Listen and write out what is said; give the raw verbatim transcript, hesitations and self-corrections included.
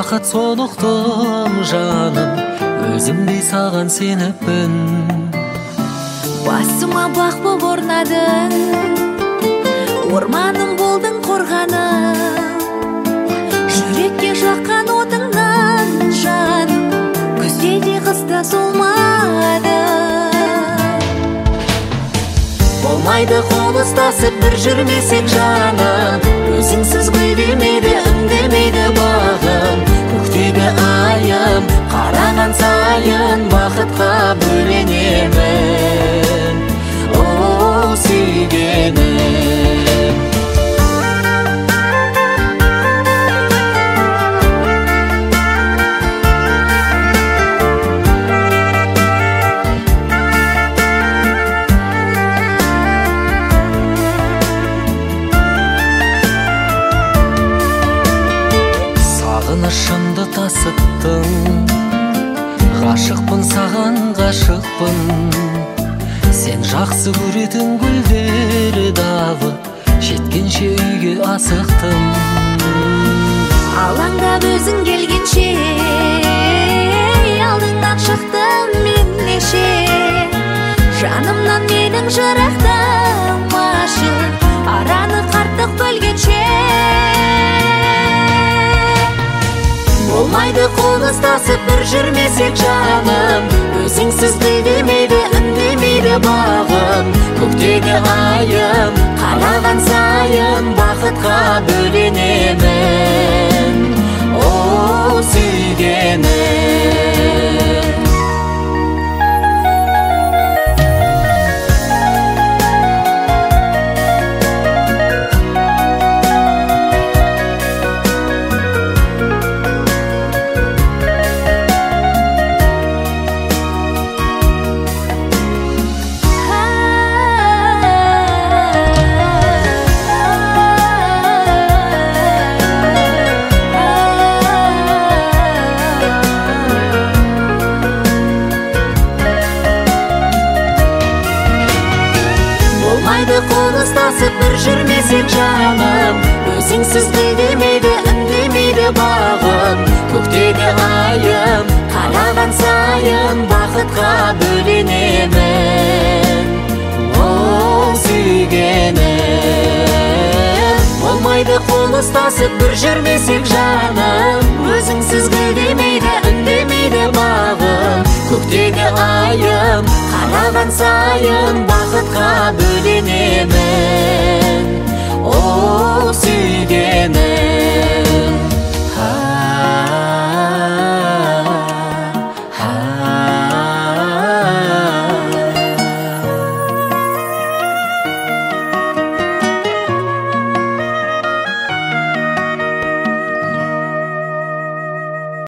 бақыт солықтым жаным, өзімдей саған сеніппін. Басыма бақ боп орнадың, орманым болдың қорғаным, жүрекке жаққан отыңнан жаным, күзде де қыста солмады. Болмайды қол ұстасып бір жүрмесек жаным, өзіңсіз гүл демейді, үндемейді бағым. Көктегі айым қараған сайын бақытқа бөленемін, о сүйгенім. Сағынышымды тасыттың, ғашықпын саған ғашықпын. Сен жақсы көретін гүлдері дағы, жеткенше үйге асықтым. Алаңдап өзің келгенше, алдыңнан шықтым мен неше. Жанымнан менің жырақтамашы, араны қарттық бөлгенше. Болмайды қол ұстасып бір жүрмесек жаным, өзіңсіз гүл демейді, үндемейді бағым. Көктегі айым қараған сайын бақытқа бөленемін, о сүйгенім. Қол ұстасып бір жүрмесек жаным, өзіңсіз гүл демейді, үндемейді бағым. Көктегі айым қараған сайын бақытқа бөленемін, о сүйгенім. Болмайды қол ұстасып бір жүрмесек жаным, өзіңсіз гүл демейді, үндемейді бағым. Көктегі айым қараған сайын бақытқа бөленемін.